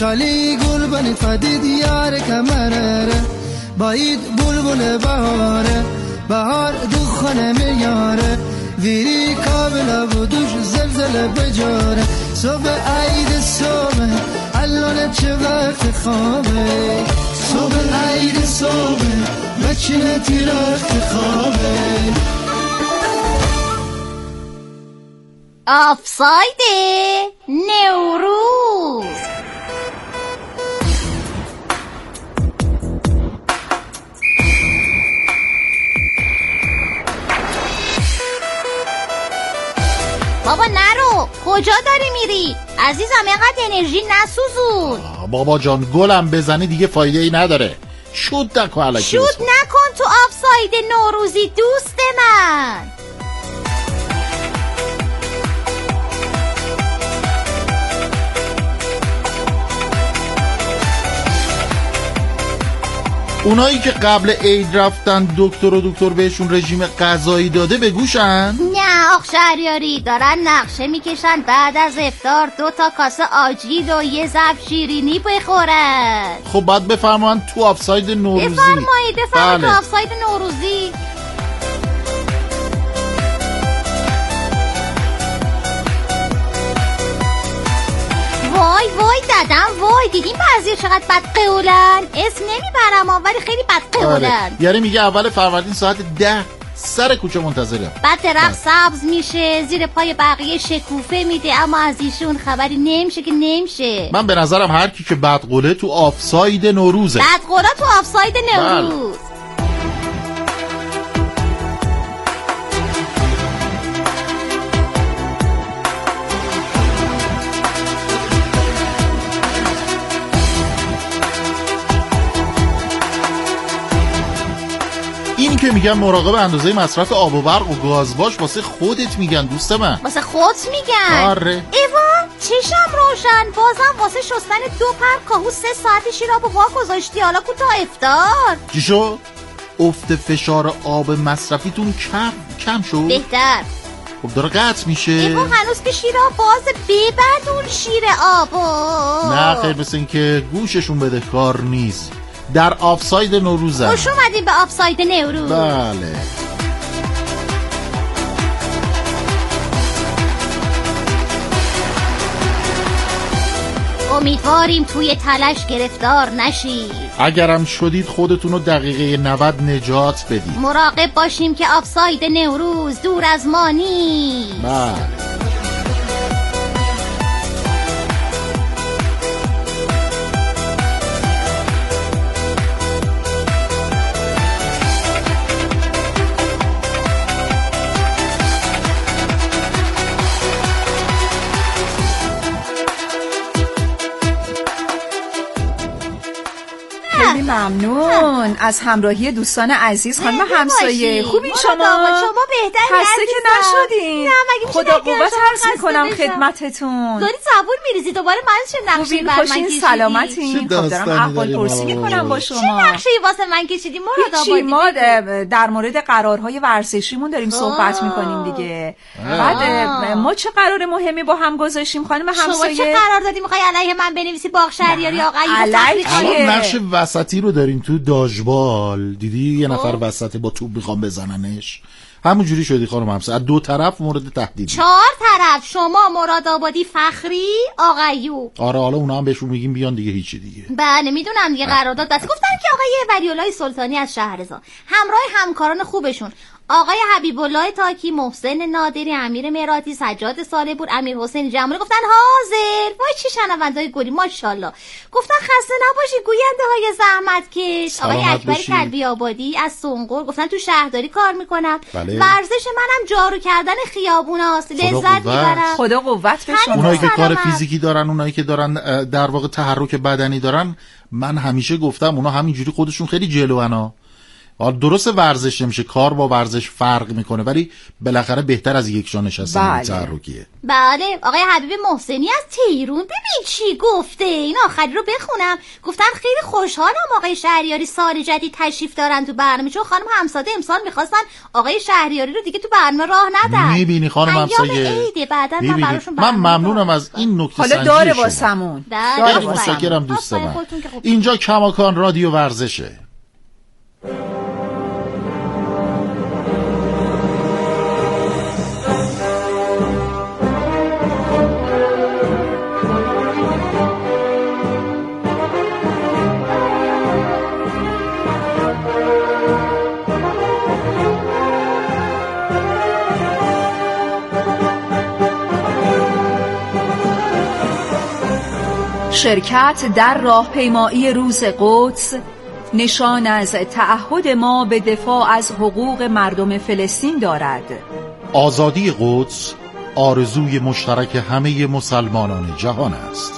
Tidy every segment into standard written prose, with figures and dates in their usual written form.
شالی گل بنی فدید یار کمره باید بلبل بهاره بهار دخانه میاره ویری کابلا بودوش زلزله بجاره صبح عید صبح الان چه وقت خوابه صبح عید صبح بچینه تیرخت خوابه آفساید نوروز. بابا نرو، کجا داری میری؟ عزیزم اینقدر انرژی نسوزون. بابا جان گلم بزنی دیگه فایده ای نداره. شود نکن الکی. شود نکن تو آفساید نوروزی دوست من. اونایی که قبل عید رفتن دکتر بهشون رژیم غذایی داده به گوشن؟ نه آخ شهریاری، دارن نقشه میکشن بعد از افطار 2 کاسه آجیل و یه ظرف شیرینی بخورن. خب باید بفرمایید تو آفساید نوروزی. بفرمایید تو آفساید نوروزی. وای دادم وای، دیدیم بعضی چقدر بدقولن. اسم نمیبرم ولی خیلی بدقولن. یعنی میگه اول فروردین ساعت 10 سر کوچه منتظرم. بعد درخت سبز میشه، زیر پای بقیه شکوفه میده، اما از ایشون خبری نمیشه که نمیشه. من به نظرم هر کی که بدقوله تو آفساید نوروزه. بدقولا تو آفساید نوروز. این که میگن مراقب اندازه مصرف آب و برق و گاز باش، واسه خودت میگن دوست من. واسه خودت میگن. آره. ایوا چشم روشن، بازم واسه شستن 2 پر کاهو 3 ساعت شیرابو وا گذاشتی، حالا کو تا افطار. چی شد؟ افت فشار آب مصرفیتون کم شد؟ بهتر. خب داره قطع میشه. ایوا هنوز که شیراب باز ببند اون شیر آبو. نه خیر، مثل این که گوششون بده کار نیست. در آفساید نوروزه. خوش اومدیم به آفساید نوروز. بله. امیدواریم توی تلش گرفتار نشید. اگرم شدید خودتونو دقیقه 90 نجات بدید. مراقب باشیم که آفساید نوروز دور از ما نیست. بله. ممنون از همراهی دوستان عزیز. خانم همسایه خوبین شما؟ شما بهتری خسته که نشدین؟ خدا قوت عرض میکنم خدمتتون. داری صابون میریزی دوباره من چه نقشه‌ای بر من کشیدی؟ سلامتین. خب دارم احوال پرسی میکنم با شما. چه نقشه‌ای واسه من کشیدی مراد آبادی؟ ما در مورد قرارهای ورزشیمون داریم صحبت میکنیم دیگه. بعد ما چه قرار مهمی با هم گذاشتیم خانم همسایه؟ شما چه قرار دادی میخوای علیه من بنویسی باغ شهریاری آقایی؟ علیه نقش وسطی رو داریم تو داژبال. دیدی یه نفر وسطه با توپ میخوام بزننش، همون جوری شدی خانم همسایه. از 2 طرف مورد تهدید. 4 طرف، شما مراد آبادی، فخری، آقایو. آره حالا اونا هم بهشون میگیم بیان دیگه، هیچی دیگه. بله میدونم دیگه قرارداد بس. گفتن که آقای ولی‌الله سلطانی از شهرزاد همراه همکاران خوبشون آقای حبیب الله تاکی، محسن نادری، امیر مراتی، سجاد صالح‌پور، امیر حسین جمالی گفتن حاضر. وای چه شنونده‌های گلی ماشاءالله. گفتن خسته نباشی گوینده های زحمت کش. آقای اکبر کلبی آبادی از سنقر گفتن تو شهرداری کار میکنم. بله. ورزش منم جارو کردن خیابوناست، لذت میبرم. خدا قوت به شما. اونایی که کار فیزیکی دارن، اونایی که دارن در واقع تحرک بدنی دارن، من همیشه گفتم اونا همینجوری خودشون خیلی جلوئن. درست ورزش نمیشه، کار با ورزش فرق میکنه، ولی بالاخره بهتر از یک جا نشستن تحرکیه. بله آقای حبیب محسنی از تهران، ببین چی گفته. این آخری رو بخونم. گفتن خیلی خوشحالم آقای شهریاری سال جدید تشریف دارن تو برنامه، چون خانم همساده امسال میخواستن آقای شهریاری رو دیگه تو برنامه راه ندن. میبینی خانم همسایه، من ممنونم از این نکته سنجی حالا داره واسمون. متشکرم دوست من. اینجا کماکان رادیو ورزشه. شرکت در راهپیمایی روز قدس نشان از تعهد ما به دفاع از حقوق مردم فلسطین دارد. آزادی قدس آرزوی مشترک همه مسلمانان جهان است.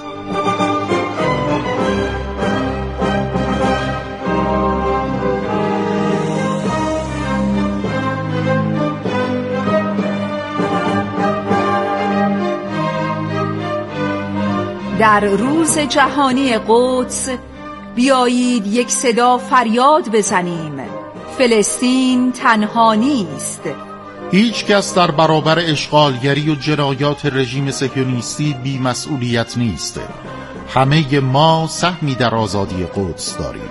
در روز جهانی قدس بیایید یک صدا فریاد بزنیم: فلسطین تنها نیست. هیچ کس در برابر اشغالگری و جنایات رژیم صهیونیستی بی مسئولیت نیست. همه ما سهمی در آزادی قدس داریم.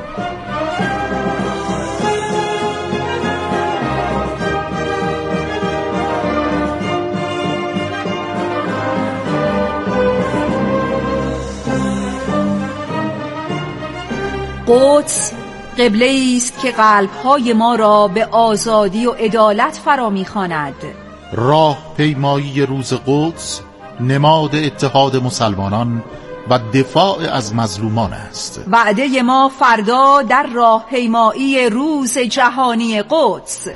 قدس قبله است که قلب‌های ما را به آزادی و عدالت فرا می‌خواند. راه پیمایی روز قدس نماد اتحاد مسلمانان و دفاع از مظلومان است. وعده ما فردا در راه پیمایی روز جهانی قدس.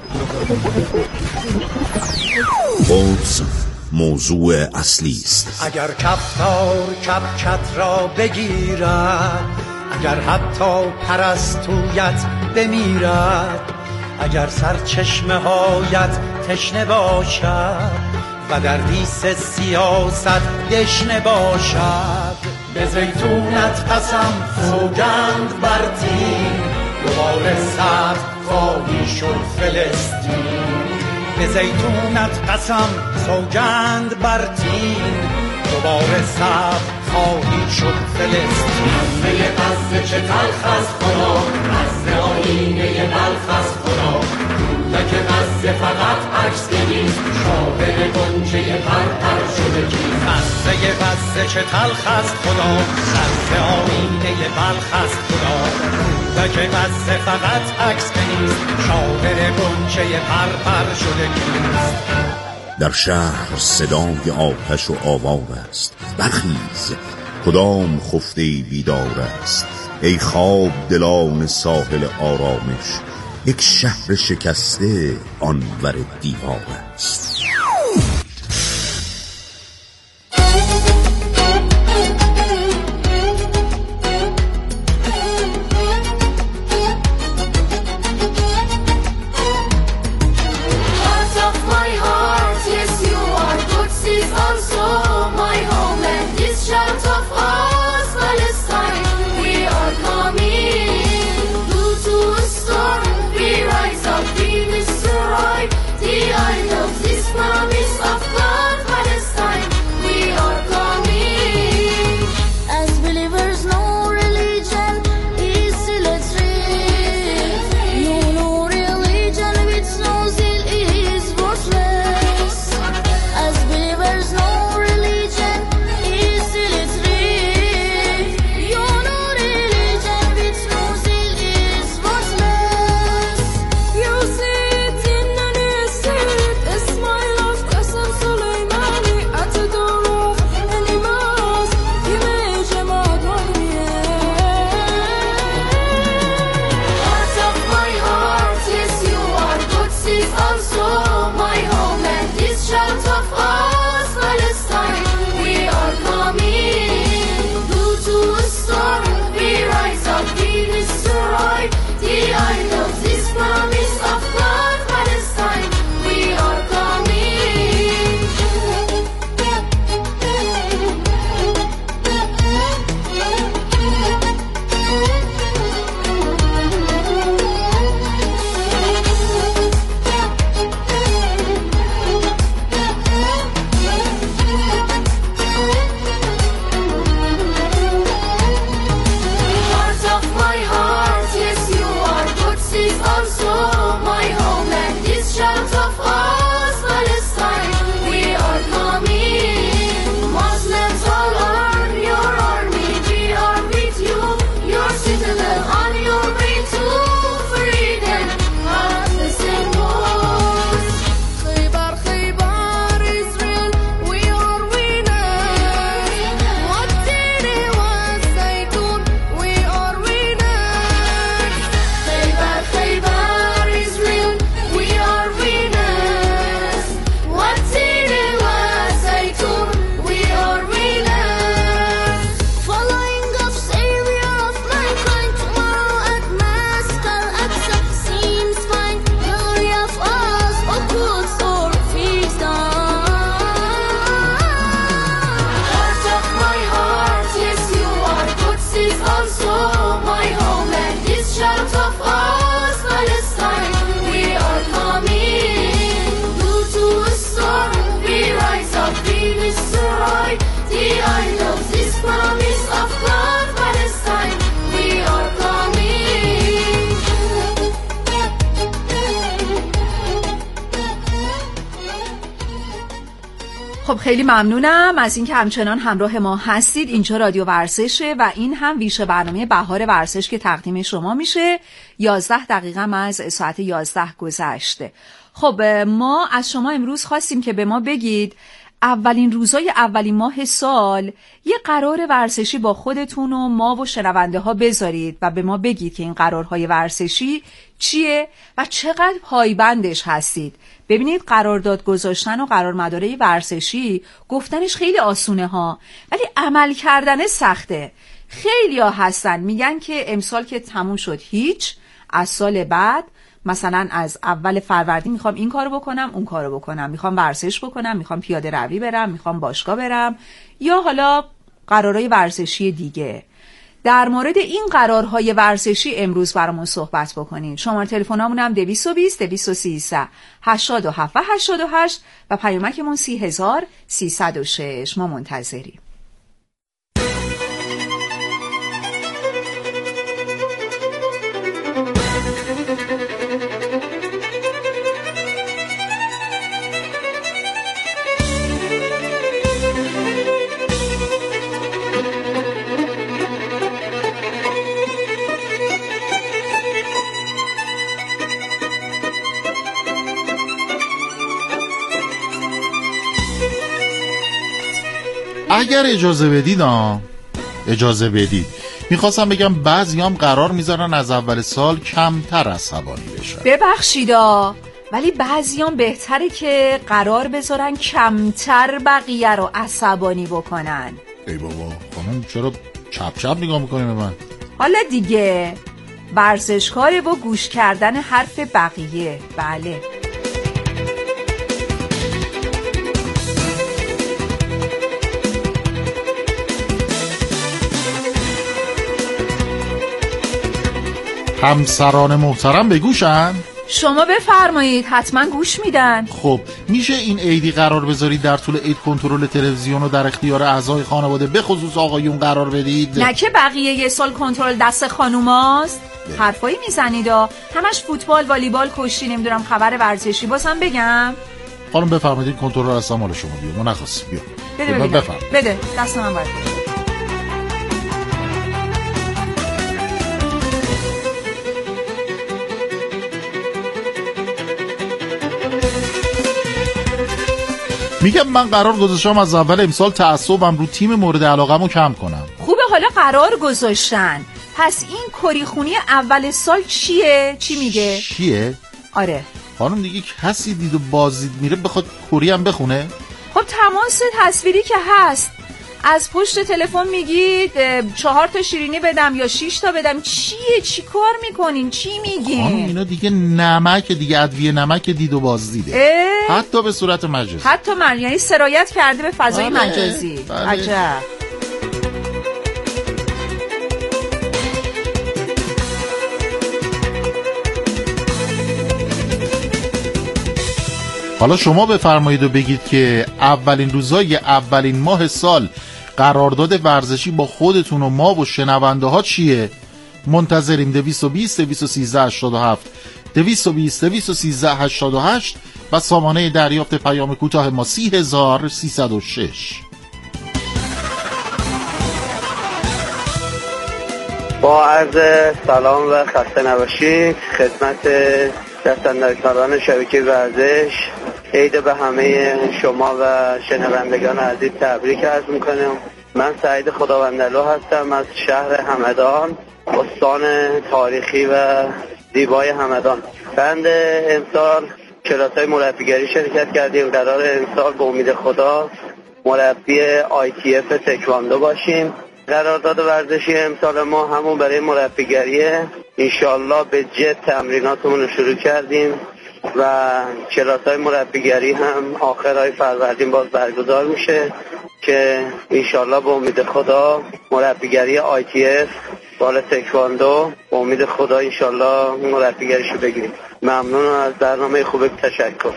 قدس موضوع اصلی است. اگر کفتار کپکت را بگیرد، اگر حتی پرستویت بمیرد، اگر سرچشمه هایت تشنه باشد و در دیس سیاست دشنه باشد، به زیتونت قسم سوگند بر تین، دوباره سبز خواهی شد فلسطین. به زیتونت قسم سوگند بر تین، دوباره سبز خواهی شد فلسطین. همه غزه چه تلخ از خدا، غزه آینه بلخ از خدا. کودک غزه فقط عکس نیست، شاهد گنجه پرپر شده کیست. غزه چه تلخ از خدا، غزه آینه بلخ از خدا. کودک غزه فقط عکس نیست، شاهد گنجه پرپر شده کیست. در شهر صدای آتش و آوار است. برخیز، کدام خفته بیدار است. ای خواب دلان ساحل آرامش، یک شهر شکسته آنور دیوار است. The eye of this خب خیلی ممنونم از اینکه همچنان همراه ما هستید. اینجا رادیو ورزشه و این هم ویژه برنامه بهار ورزش که تقدیم شما میشه. 11 دقیقه از ساعت 11 گذشته. خب ما از شما امروز خواستیم که به ما بگید اولین روزای اولین ماه سال یه قرار ورزشی با خودتون و ما و شنونده ها بذارید و به ما بگید که این قرارهای ورزشی چیه و چقدر پایبندش هستید. ببینید قرارداد گذاشتن و قرارمداره ورزشی گفتنش خیلی آسونه ها، ولی عمل کردن سخته. خیلی ها هستن میگن که امسال که تموم شد هیچ، از سال بعد مثلا از اول فروردین میخوام این کارو بکنم اون کارو بکنم، میخوام ورزش بکنم، میخوام پیاده روی برم، میخوام باشگاه برم، یا حالا قرارهای ورزشی دیگه. در مورد این قرارهای ورزشی امروز برامون صحبت بکنین. شماره تلفنمون هم 220 213 87 88 و پیامکمون 30306. ما منتظریم. اگر اجازه بدید میخواستم بگم بعضیام قرار میذارن از اول سال کمتر عصبانی بشن. ببخشیدا، ولی بعضیام بهتره که قرار بذارن کمتر بقیه رو عصبانی بکنن. ای بابا خانم چرا چپ چپ نگاه میکنی به من؟ حالا دیگه ورزشکاره و گوش کردن حرف بقیه. بله همسران محترم بگوشن؟ شما بفرمایید، حتما گوش میدن. خب میشه این عیدی قرار بذارید در طول عید کنترل تلویزیون رو در اختیار اعضای خانواده به خصوص آقایون قرار بدید؟ نه که بقیه یه سال کنترل دست خانوماست. حرفایی میزنید همش فوتبال، والیبال، کشتی، نمیدونم خبر ورزشی. بازم بگم خانم بفرمایید کنترل اصلا مال شما بیا. ما نخواستیم. بیا بده بده دست من باید. میگم من قرار گذاشتم از اول امسال تعصبم رو تیم مورد علاقه‌مو کم کنم. خوبه حالا قرار گذاشتن. پس این کریخونی اول سال چیه؟ چی میگه؟ چیه؟ آره خانم دیگه کسی دید و بازدید میره بخواد کری هم بخونه؟ خب تماس تصویری که هست، از پشت تلفن میگید 4 تا شیرینی بدم یا 6 تا بدم. چیه؟ چی کار میکنین؟ چی میگین؟ خانم اینا دیگه نمک دیگه، ادویه نمک دید و بازدیده. حتی به صورت مجازی. حتی یعنی سرایت کرده به فضای مجازی. عجب. حالا شما بفرمایید و بگید که اولین روزای اولین ماه سال قرارداد ورزشی با خودتون و ما و شنونده ها چیه؟ منتظریم. 220 213 87 220 213 88 و سامانه دریافت پیام کوتاه ما 30306. با عرض سلام و خسته نباشید خدمت دستاندرکاران شبکه ورزش. عید به همه شما و شنوندگان عزیز تبریک عرض میکنم. من سعید خداوندلو هستم از شهر همدان، استان تاریخی و زیبای همدان. بند امسال کلاس‌های مربیگری شرکت کردیم. قرار امسال به امید خدا مربی ITF تکواندو باشیم. قرارداد ورزشی امسال ما همون برای مربیگریه. انشالله به جد تمریناتمون رو شروع کردیم و کلاس‌های مربیگری هم آخرهای فروردین باز برگزار میشه که انشالله به امید خدا مربیگری ITF بال تکواندو به امید خدا انشالله مربیگریشو بگیریم. ممنون از برنامه خوبه، تشکر.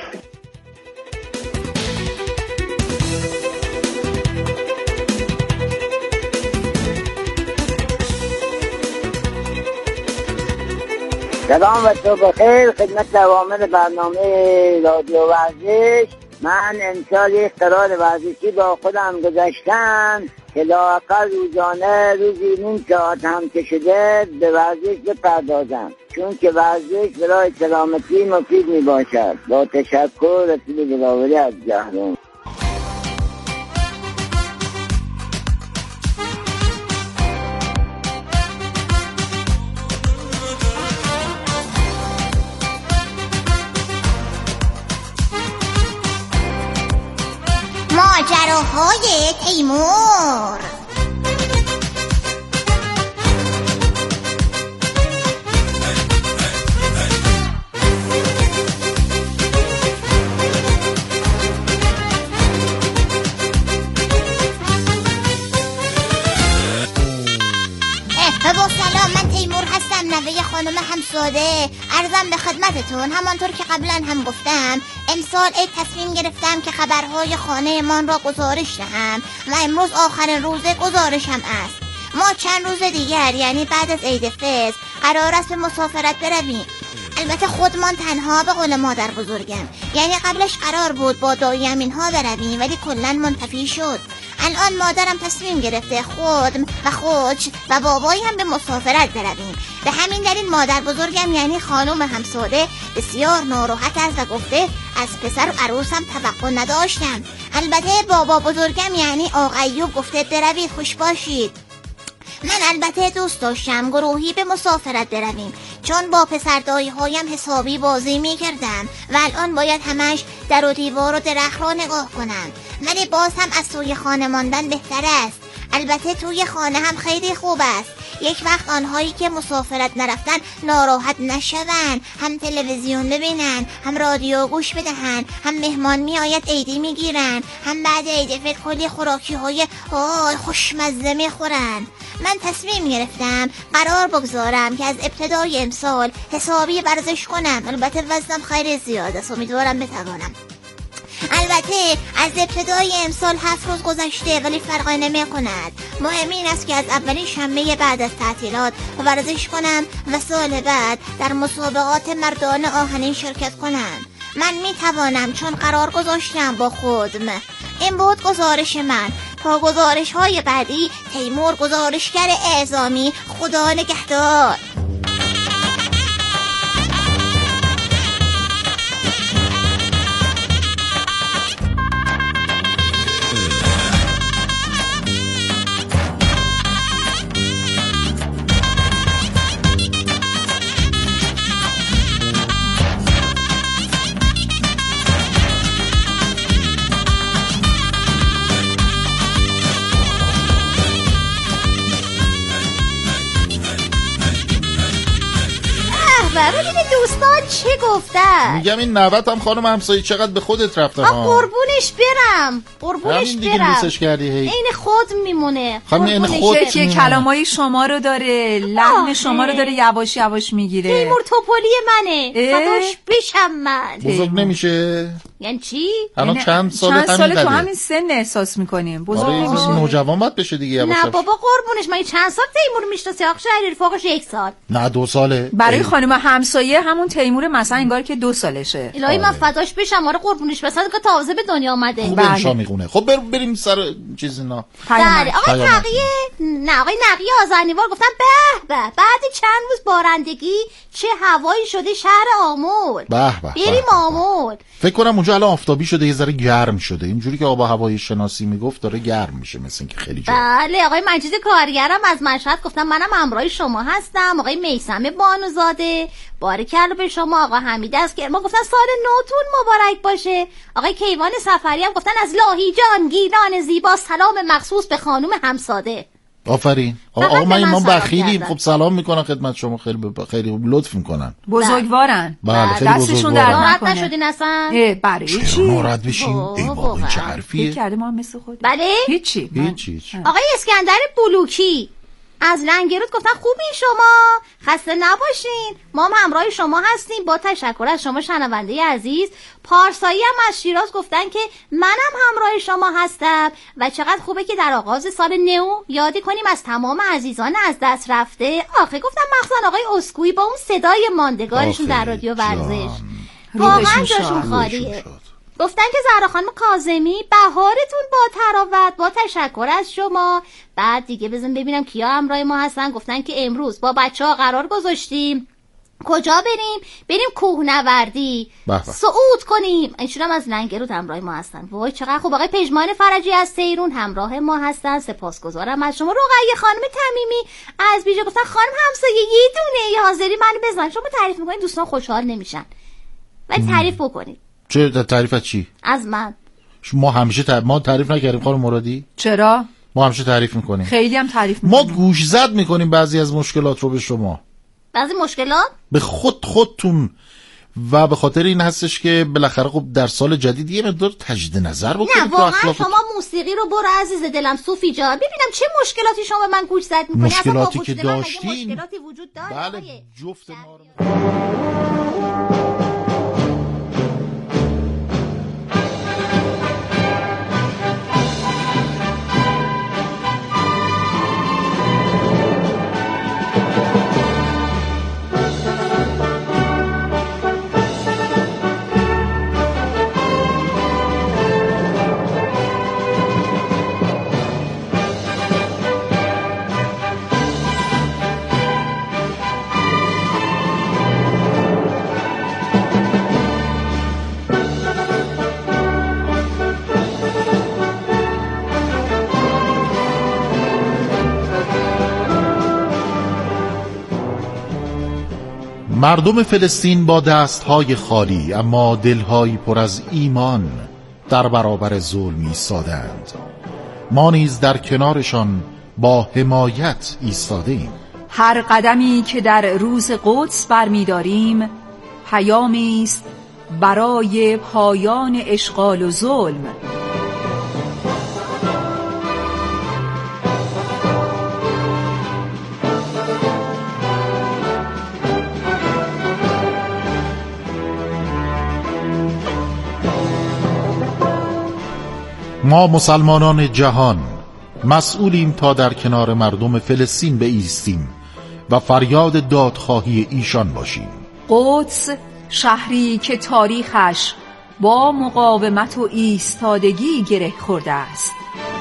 سلام و تو بخیر خدمت عوامل برنامه رادیو ورزش. من امسال یک قرار ورزشی با خودم گذاشتم که لااقل روزانه روزی نیم ساعت هم که شده به ورزش بپردازم، چون که ورزش برای سلامتی مفید می باشد. با تشکر، رسول دلاوری از جهرم. ماجراهای تیمور. با سلام، من تیمور هستم، نوه خانم همساده. عرضم به خدمتتون همانطور که قبلا هم گفتم امسال عید تصمیم گرفتم که خبرهای خانه من را گزارش دهم و امروز آخرین روز گزارشم است. ما چند روز دیگر یعنی بعد از عید فطر قرار است به مسافرت برویم. البته خودمان تنها به قول مادر بزرگم، یعنی قبلش قرار بود با داییم اینها برویم ولی کلن منتفی شد. الان مادرم تصمیم گرفته خود و خوچ و بابایم به مسافرت برویم. به همین دلیل مادر بزرگم یعنی خانم همساده بسیار ناراحت است و گفته از پسر و عروسم توقع نداشتم. البته بابا بزرگم یعنی آقا ایوب گفته بروید خوش باشید. من البته دوست داشتم گروهی به مسافرت برویم، چون با پسر دایی هایم حسابی بازی می کردم و الان باید همش در و دیوار و درخت را نگاه کنم، ولی باز هم از توی خانه ماندن بهتر است. البته توی خانه هم خیلی خوب است، یک وقت آنهایی که مسافرت نرفتن ناراحت نشوند، هم تلویزیون ببینن، هم رادیو گوش بدهن، هم مهمان می آید عیدی می گیرن، هم بعد عید فطر کلی خوراکی های خوشمزه می خورن. من تصمیم گرفتم قرار بگذارم که از ابتدای امسال حسابی ورزش کنم. البته وزنم خیلی زیاد است، امیدوارم بتوانم. البته از ابتدای امسال 7 روز گذشته ولی فرقی نمی کند. مهم این است که از اولین شنبه بعد از تعطیلات ورزش کنم و سال بعد در مسابقات مردان آهنین شرکت کنم. من می توانم چون قرار گذاشتم با خودم. این بود گزارش من. تا گزارش های بعدی، تیمور گزارشگر اعزامی. خدا نگهدار. ببینید دوستان چه گفتن. میگم این نوت هم خانم همسایه چقدر به خودت رفته ها. قربونش برم، قربونش برم. دوستش کردی هی. این خود میمونه. این خود که کلامای شما رو داره، لحن شما رو داره یواش یواش میگیره. تیمور توپلی منه. فداش بشم من. بزرگ نمیشه؟ یعنی چی؟ الان چند سال تو همین سن احساس میکنیم بزرگ نمیشه؟ نوجوان باید بشه دیگه یواش. نه بابا قربونش، من چند سال تیمور میشناسی؟ آخه شهری رفاقش 1 سال. نه 2 ساله. برای خانم همسایه همون تیمور مثلا انگار که 2 سالشه. الهی من فداش بشم. آره قربونش مثلا که تازه به دنیا اومده. خوب انشا میخونه. خب بریم سر چیز اینا. بله آقای نقیه آذرنیوار گفتن به بعد چند روز بارندگی چه هوایی شده شهر آمل. بریم آمل. فکر کنم اونجا الان آفتابی شده، یه ذره گرم شده. اینجوری که آب و هوای شناسی میگفت داره گرم میشه، مثل اینکه خیلی جا. بله آقای مجید کارگرم از مشهد گفتم منم همراه شما هستم. آقای میثم بانوزاده بارکالله به شما. آقا حمید از کرمان گفتن سال نوتون مبارک باشه. آقای کیوان سفری هم گفتن از لاهیجان گیلان زیبا سلام مخصوص به خانم همساده. آفرین. آقا من بخیلی خب سلام میکنم خدمت شما، خیلی لطف میکنن. بزرگوارن. بله خیلی دستشون در ناراحت نشدین اصلا؟ برای چی؟ ناراحت بشین؟ ای بابا این چه حرفیه؟ کرده ما مثل خود. بله؟ هیچی. آقای اسکندر بلوکی از لنگرود گفتن خوبی شما؟ خسته نباشین. ما هم همراه شما هستیم. با تشکر از شما شنونده عزیز. پارسایی هم از شیراز گفتن که منم همراه شما هستم و چقدر خوبه که در آغاز سال نو یادی کنیم از تمام عزیزان از دست رفته. آخه گفتم مخصوصا آقای اسکوئی با اون صدای ماندگارشون در رادیو ورزش واقعا جاشون خالیه. گفتن که زهرا خانم کاظمی بهارتون با تراوت، با تشکر از شما. بعد دیگه بزن ببینم کیا همراه ما هستن. گفتن که امروز با بچه‌ها قرار گذاشتیم کجا بریم کوهنوردی، صعود کنیم. ایشون هم از لنگرود همراه ما هستن. وای چقدر خوب. آقای پژمان فرجی از تهران همراه ما هستن. سپاسگزارم از شما. رقیه خانم تمیمی از بیجا گفتن خانم همسایه یه دونه حاضری منو بزن. شما تعریف میکنین دوستان خوشحال نمیشن، ولی تعریف بکنید. چه تعریف از چی؟ از من. ما همیشه ما تعریف نکردیم خانم مرادی؟ چرا؟ ما همیشه تعریف میکنیم. خیلی هم تعریف میکنیم. ما گوش زد میکنیم بعضی از مشکلات رو به شما. بعضی مشکلات به خودتون و به خاطر این هستش که بالاخره خب در سال جدید یه مقدار تجدید نظر بکنید. نه واقعا شما موسیقی رو برو عزیز دلم صوفی جان، ببینم چه مشکلاتی شما به من گوش زد میکنی. مشکلاتی که داشتین مشکلاتی وجود داره. بله جفت ما رو مردم فلسطین با دستهای خالی اما دلهایی پر از ایمان در برابر ظلم ایستادند. ما نیز در کنارشان با حمایت ایستادیم. هر قدمی که در روز قدس برمی‌داریم پیامی است برای پایان اشغال و ظلم. ما مسلمانان جهان مسئولیم تا در کنار مردم فلسطین بایستیم و فریاد دادخواهی ایشان باشیم. قدس شهری که تاریخش با مقاومت و ایستادگی گره خورده است.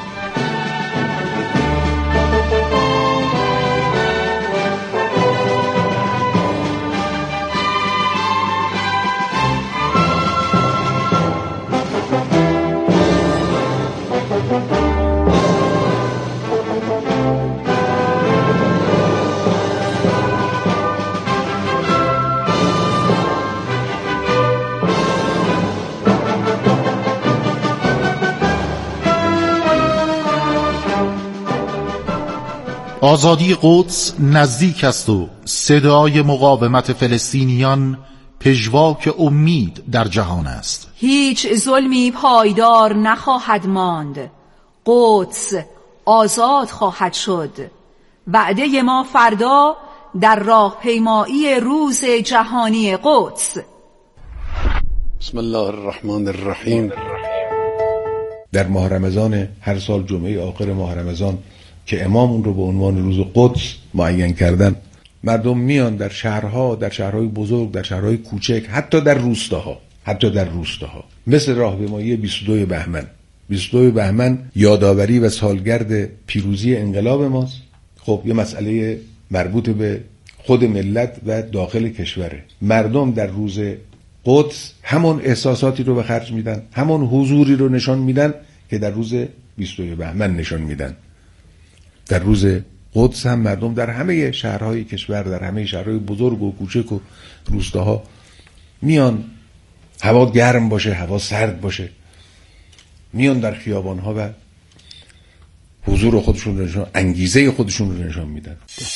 آزادی قدس نزدیک است و صدای مقاومت فلسطینیان پژواک امید در جهان است. هیچ ظلمی پایدار نخواهد ماند. قدس آزاد خواهد شد. وعده ما فردا در راهپیمایی روز جهانی قدس. بسم الله الرحمن الرحیم. در ماه رمضان هر سال جمعه آخر ماه رمضان که امام اون رو به عنوان روز قدس معین کردن، مردم میان در شهرها، در شهرهای بزرگ، در شهرهای کوچک، حتی در روستاها مثل راهپیمایی 22 بهمن. 22 بهمن یادآوری و سالگرد پیروزی انقلاب ماست. خب یه مسئله مربوط به خود ملت و داخل کشوره. مردم در روز قدس همون احساساتی رو به خرج میدن، همون حضوری رو نشان میدن که در روز 22 بهمن نشان میدن. در روز قدس هم مردم در همه شهرهای کشور، در همه شهرهای بزرگ و کوچک و روستاها میان، هوا گرم باشه، هوا سرد باشه، میان در خیابانها و حضور خودشون رو نشان، انگیزه خودشون رو نشان میدن.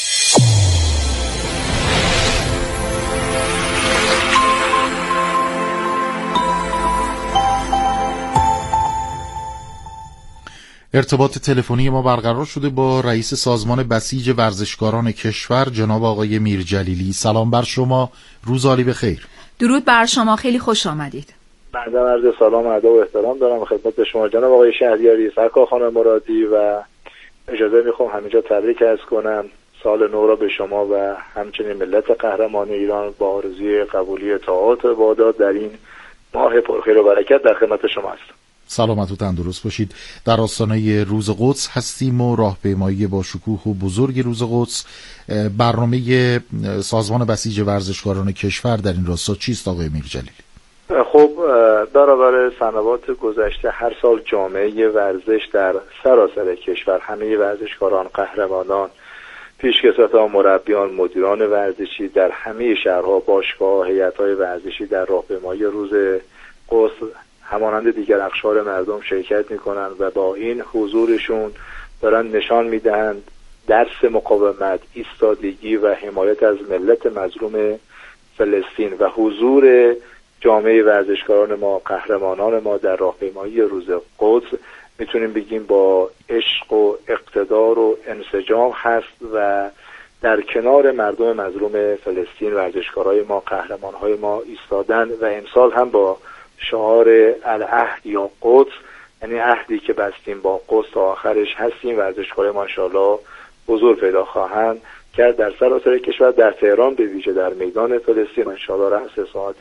ارتباط تلفنی ما برقرار شده با رئیس سازمان بسیج ورزشکاران کشور جناب آقای میرجلیلی. سلام بر شما، روز عالی بخیر. درود بر شما، خیلی خوش آمدید. بنده عرض سلام و ادب و احترام دارم خدمت شما جناب آقای شهریاری، سرکار خانم مرادی، و اجازه میخوام همینجا تبریک عرض کنم سال نو را به شما و همچنین ملت قهرمان ایران با آرزوی قبولی طاعات و عبادات در این ماه پرخیر و برکت در خدمت شما هستم. سلامت و تندرست باشید. در آستانه روز قدس هستیم و راهپیمایی با شکوه و بزرگ روز قدس. برنامه سازمان بسیج ورزشکاران کشور در این راستا چیست آقای میرجلیلی؟ خب برابر سنوات گذشته هر سال جامعه ورزش در سراسر کشور، همه ورزشکاران، قهرمانان، پیشکسوتان، مربیان، مدیران ورزشی در همه شهرها، باشگاه، هیئت‌های ورزشی در راهپیمایی روز قدس همانند دیگر اقشار مردم شرکت میکنن و با این حضورشون دارن نشان میدهند درس مقاومت، ایستادگی و حمایت از ملت مظلوم فلسطین و حضور جامعه ورزشکاران ما، قهرمانان ما در راهپیمایی روز قدس میتونیم بگیم با عشق و اقتدار و انسجام هست و در کنار مردم مظلوم فلسطین ورزشکارای ما، قهرمانهای ما ایستادن و امسال هم با شعار العهد یا قدس، یعنی عهدی که بستیم با قدس تا آخرش هستیم، ورزشکارای ما انشاءالله حضور پیدا خواهند کرد در سراسر کشور. در تهران به ویژه در میدان فلسطین انشاءالله رأس ساعت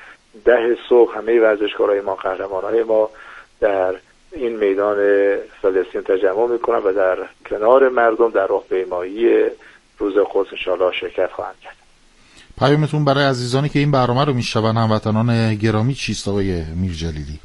10 صبح همه ورزشکارای ما، قهرمانهای ما در این میدان فلسطین تجمع میکنن و در کنار مردم در راهپیمایی روز قدس انشاءالله شرکت خواهند کرد. پیامتون برای عزیزانی که این برنامه رو میشنون، هموطنان گرامی، چیست آقای میرجلیلی؟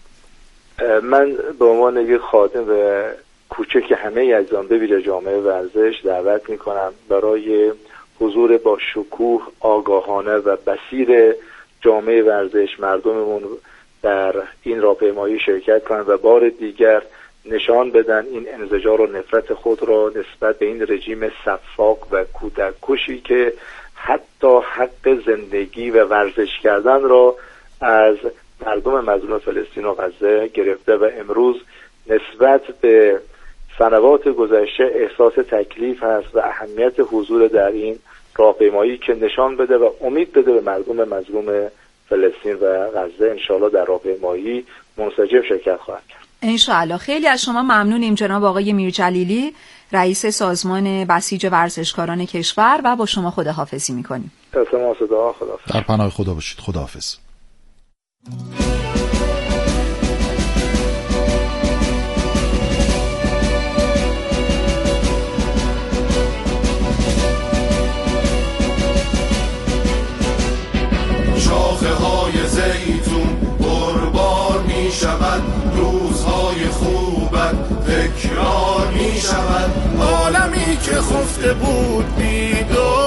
من به عنوان یک خادم و کوچک همه عزیزان به ویژه جامعه ورزش دعوت میکنم برای حضور با شکوه، آگاهانه و بصیر جامعه ورزش، مردممون در این راهپیمایی شرکت کنند و بار دیگر نشان بدن این انزجار و نفرت خود را نسبت به این رژیم سفاک و کودک‌کشی که حتی حق زندگی و ورزش کردن را از مردم مظلوم فلسطین و غزه گرفته و امروز نسبت به سنوات گذشته احساس تکلیف هست و اهمیت حضور در این راهپیمایی که نشان بده و امید بده به مردم مظلوم فلسطین و غزه انشاءالله در راهپیمایی منسجم شرکت خواهد کرد. انشاءالله. خیلی از شما ممنونیم جناب آقای میرجلیلی، رئیس سازمان بسیج ورزشکاران کشور، و با شما خداحافظی میکنیم. خداحافظ. در پناه خدا باشید. خداحافظ. شاخه های زیتون قربان می شود، روزهای خوبت تکرار می شود، عالمی که خفته بود بیدار